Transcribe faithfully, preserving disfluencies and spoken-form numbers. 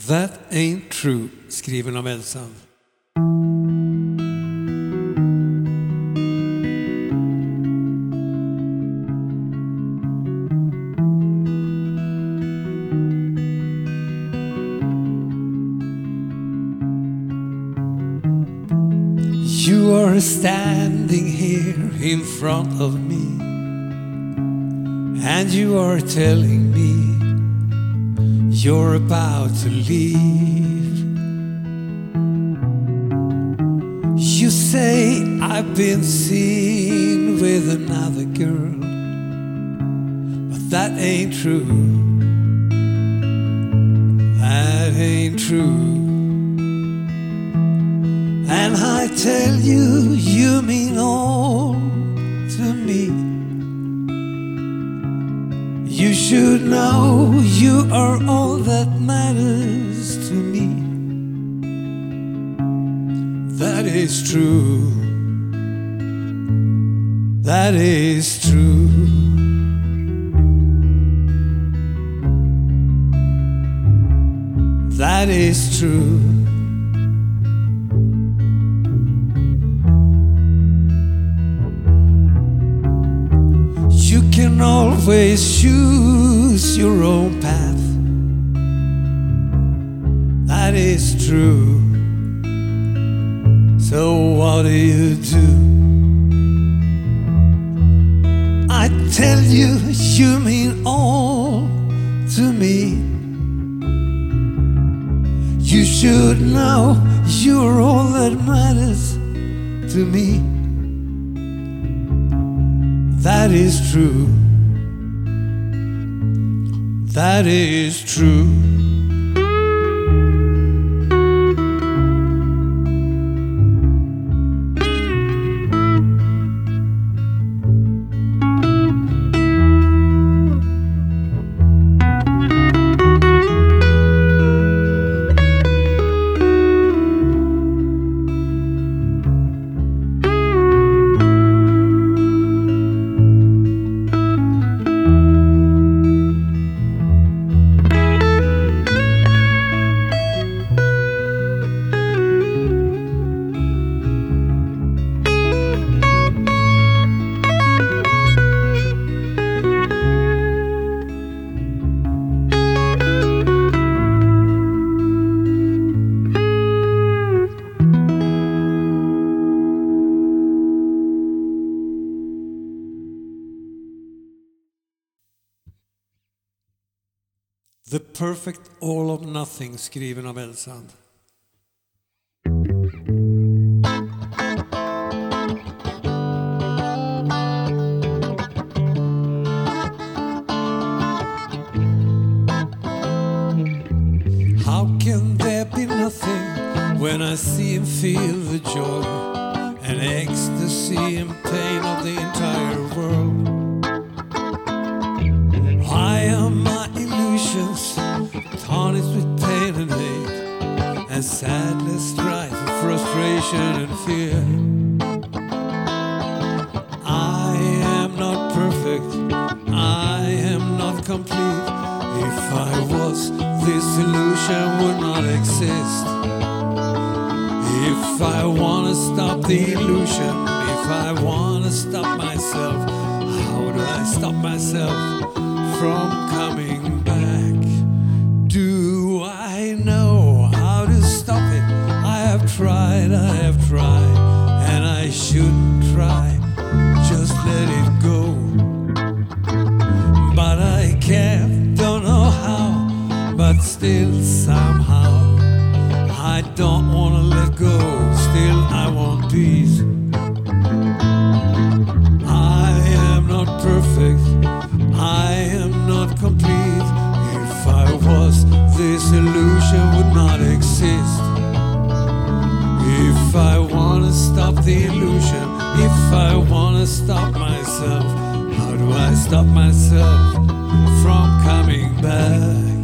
That Ain't True, skriven av Elsa. You are standing here in front of me, and you are telling me you're about to leave. You say I've been seen with another girl, but that ain't true. That ain't true. And I tell you, you mean all to me. You should know you are all that matters to me. That is true. That is true. That is true. You can always choose your own path. That is true. So what do you do? I tell you, you mean all to me. You should know you're all that matters to me. That is true. That is true. The Perfect All of Nothing, skriven av Elsa. How can there be nothing when I see and feel the joy and ecstasy and pain of the entire world? I am my illusions, tarnished with pain and hate, and sadness, strife, and frustration and fear. I am not perfect, I am not complete. If I was, this illusion would not exist. If I wanna stop the illusion, if I wanna stop myself, how do I stop myself from coming back? Do I know how to stop it? I have tried, I have tried, and I shouldn't try. Just let it go. But I can't, don't know how, but still somehow I don't wanna let go. Still I want peace. I am not perfect, I am not complete. If I was, this illusion would not exist. If I wanna stop the illusion, if I wanna stop myself, how do I stop myself from coming back?